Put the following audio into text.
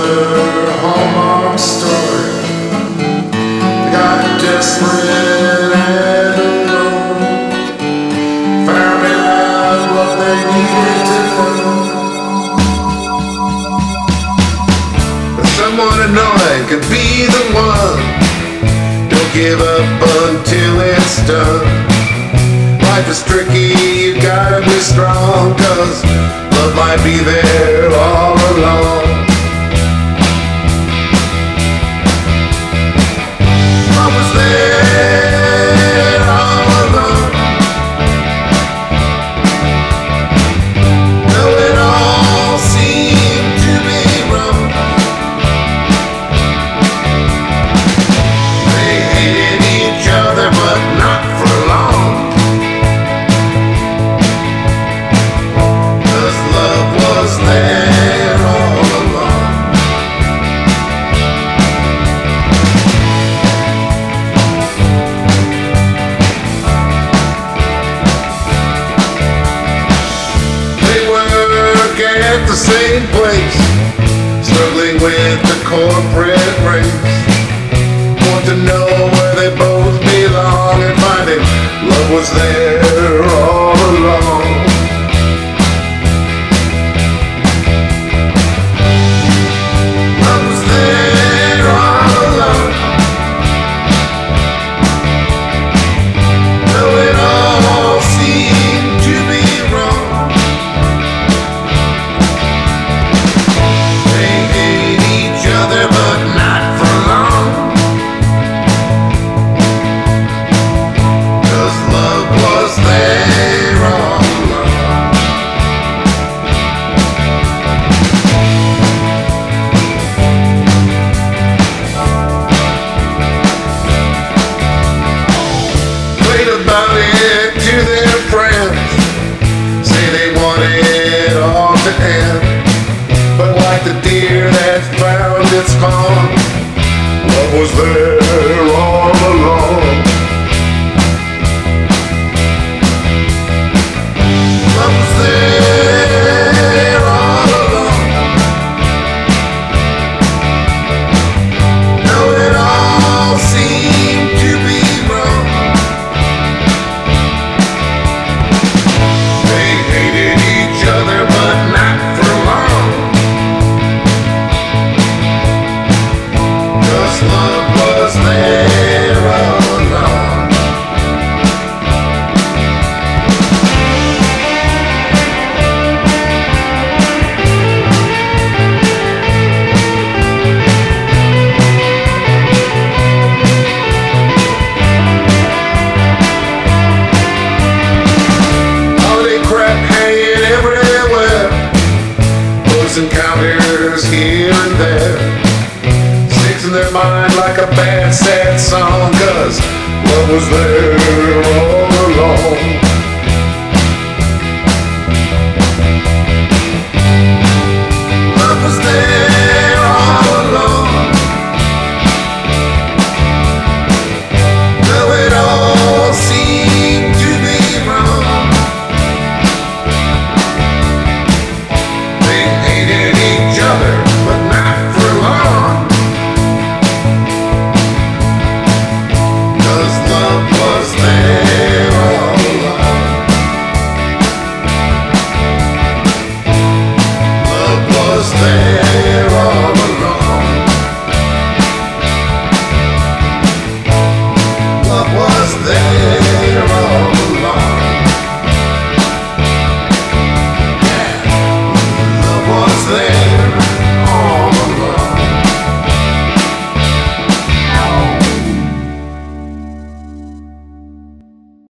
another Hallmark story. They got desperate and alone, found out what they needed to know. But someone annoying could be the one. Don't give up until it's done. Life is tricky, you gotta be strong, 'cause love might be there all along. Love was there all along. Though it all seemed to be wrong. They hated each other, but not for long. There all along. They work at the same place, struggling with the corporate race. Want to know where they both belong, and finding love was there all along. About it to their friends, say they want it all to end, but like the deer that found its spawn, love was there all along. Love was there all along. Though it all seemed to be wrong. Love was there all along. Holiday crap hanging everywhere, close encounters here and there, in their mind like a bad sad song, 'cause love was there all along.